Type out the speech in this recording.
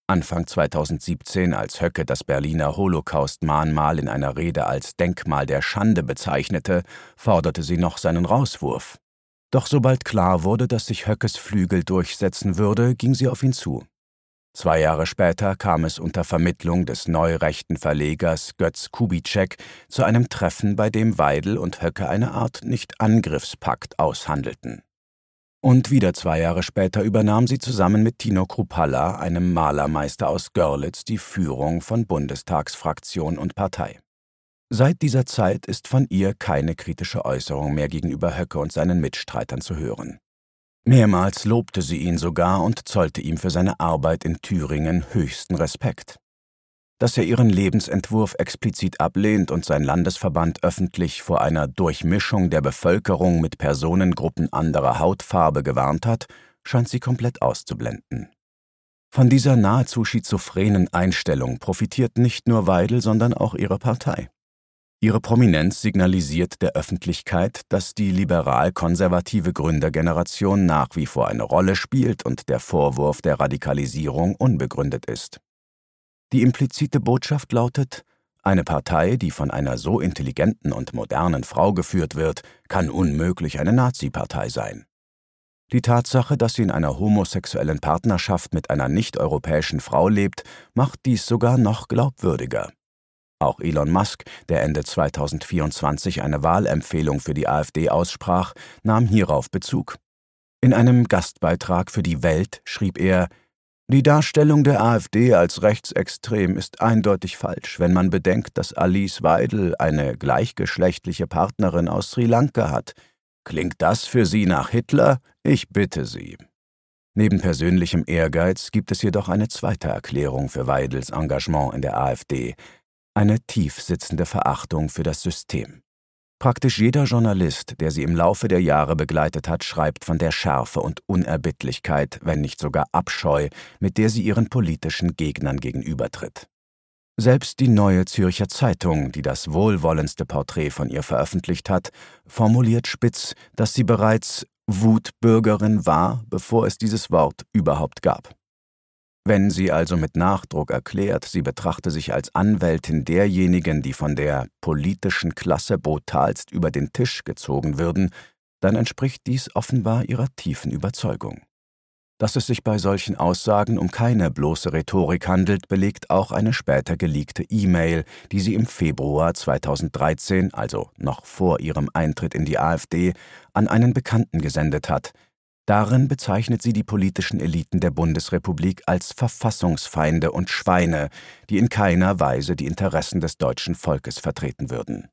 Anfang 2017, als Höcke das Berliner Holocaust-Mahnmal in einer Rede als Denkmal der Schande bezeichnete, forderte sie noch seinen Rauswurf. Doch sobald klar wurde, dass sich Höckes Flügel durchsetzen würde, ging sie auf ihn zu. 2 Jahre später kam es unter Vermittlung des neurechten Verlegers Götz Kubitschek zu einem Treffen, bei dem Weidel und Höcke eine Art Nicht-Angriffspakt aushandelten. Und wieder 2 Jahre später übernahm sie zusammen mit Tino Kruppalla, einem Malermeister aus Görlitz, die Führung von Bundestagsfraktion und Partei. Seit dieser Zeit ist von ihr keine kritische Äußerung mehr gegenüber Höcke und seinen Mitstreitern zu hören. Mehrmals lobte sie ihn sogar und zollte ihm für seine Arbeit in Thüringen höchsten Respekt. Dass er ihren Lebensentwurf explizit ablehnt und sein Landesverband öffentlich vor einer Durchmischung der Bevölkerung mit Personengruppen anderer Hautfarbe gewarnt hat, scheint sie komplett auszublenden. Von dieser nahezu schizophrenen Einstellung profitiert nicht nur Weidel, sondern auch ihre Partei. Ihre Prominenz signalisiert der Öffentlichkeit, dass die liberal-konservative Gründergeneration nach wie vor eine Rolle spielt und der Vorwurf der Radikalisierung unbegründet ist. Die implizite Botschaft lautet: Eine Partei, die von einer so intelligenten und modernen Frau geführt wird, kann unmöglich eine Nazi-Partei sein. Die Tatsache, dass sie in einer homosexuellen Partnerschaft mit einer nicht-europäischen Frau lebt, macht dies sogar noch glaubwürdiger. Auch Elon Musk, der Ende 2024 eine Wahlempfehlung für die AfD aussprach, nahm hierauf Bezug. In einem Gastbeitrag für die Welt schrieb er: Die Darstellung der AfD als rechtsextrem ist eindeutig falsch, wenn man bedenkt, dass Alice Weidel eine gleichgeschlechtliche Partnerin aus Sri Lanka hat. Klingt das für Sie nach Hitler? Ich bitte Sie. Neben persönlichem Ehrgeiz gibt es jedoch eine zweite Erklärung für Weidels Engagement in der AfD: eine tief sitzende Verachtung für das System. Praktisch jeder Journalist, der sie im Laufe der Jahre begleitet hat, schreibt von der Schärfe und Unerbittlichkeit, wenn nicht sogar Abscheu, mit der sie ihren politischen Gegnern gegenübertritt. Selbst die Neue Zürcher Zeitung, die das wohlwollendste Porträt von ihr veröffentlicht hat, formuliert spitz, dass sie bereits Wutbürgerin war, bevor es dieses Wort überhaupt gab. Wenn sie also mit Nachdruck erklärt, sie betrachte sich als Anwältin derjenigen, die von der politischen Klasse brutalst über den Tisch gezogen würden, dann entspricht dies offenbar ihrer tiefen Überzeugung. Dass es sich bei solchen Aussagen um keine bloße Rhetorik handelt, belegt auch eine später geleakte E-Mail, die sie im Februar 2013, also noch vor ihrem Eintritt in die AfD, an einen Bekannten gesendet hat. Darin bezeichnet sie die politischen Eliten der Bundesrepublik als Verfassungsfeinde und Schweine, die in keiner Weise die Interessen des deutschen Volkes vertreten würden.